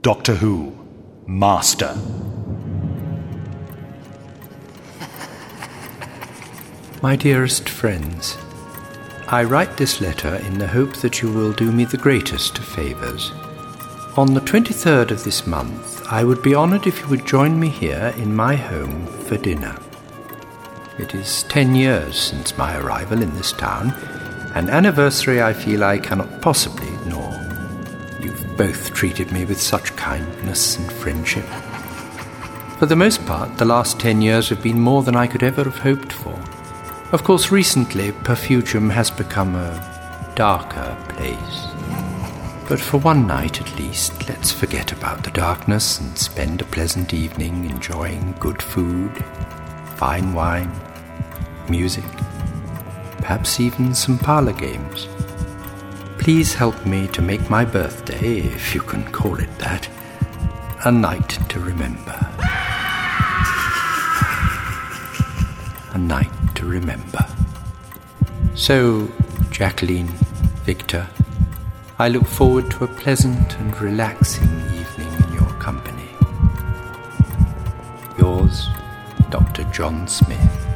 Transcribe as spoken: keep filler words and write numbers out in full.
Doctor Who, Master. My dearest friends, I write this letter in the hope that you will do me the greatest of favours. On the twenty-third of this month, I would be honoured if you would join me here in my home for dinner. It is ten years since my arrival in this town, an anniversary I feel I cannot possibly ignore. You've both treated me with such kindness and friendship. For the most part, the last ten years have been more than I could ever have hoped for. Of course, recently, Perfugem has become a darker place. But for one night at least, let's forget about the darkness and spend a pleasant evening enjoying good food, fine wine, music, perhaps even some parlour games. Please help me to make my birthday, if you can call it that, a night to remember. A night to remember. So, Jacqueline, Victor, I look forward to a pleasant and relaxing evening in your company. Yours, Doctor John Smith.